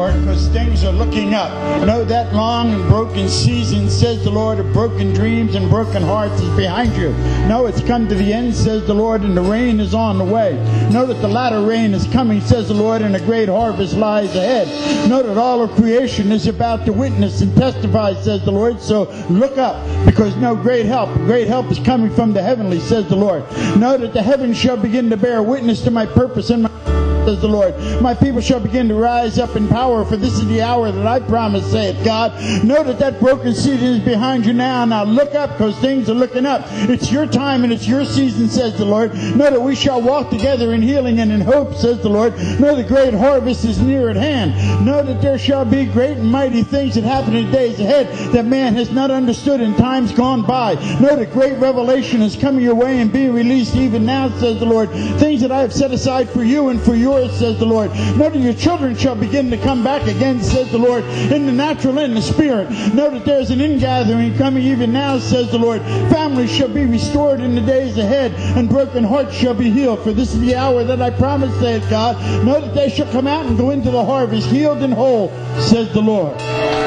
Lord, because things are looking up. Know that long and broken season, says the Lord, of broken dreams and broken hearts is behind you. Know it's come to the end, says the Lord, and the rain is on the way. Know that the latter rain is coming, says the Lord, and a great harvest lies ahead. Know that all of creation is about to witness and testify, says the Lord. So look up, because no great help is coming from the heavenly, says the Lord. Know that the heavens shall begin to bear witness to my purpose and my, says the Lord. My people shall begin to rise up in power, for this is the hour that I promised, saith God. Know that broken seed is behind you now. Now look up, because things are looking up. It's your time and it's your season, says the Lord. Know that we shall walk together in healing and in hope, says the Lord. Know the great harvest is near at hand. Know that there shall be great and mighty things that happen in days ahead that man has not understood in times gone by. Know that great revelation is coming your way and being released even now, says the Lord. Things that I have set aside for you and for yours, says the Lord. Know that your children shall begin to come back again, says the Lord, in the natural and the spirit. Know that there's an ingathering coming even now, says the Lord. Families shall be restored in the days ahead, and broken hearts shall be healed. For this is the hour that I promised, saith God. Know that they shall come out and go into the harvest, healed and whole, says the Lord.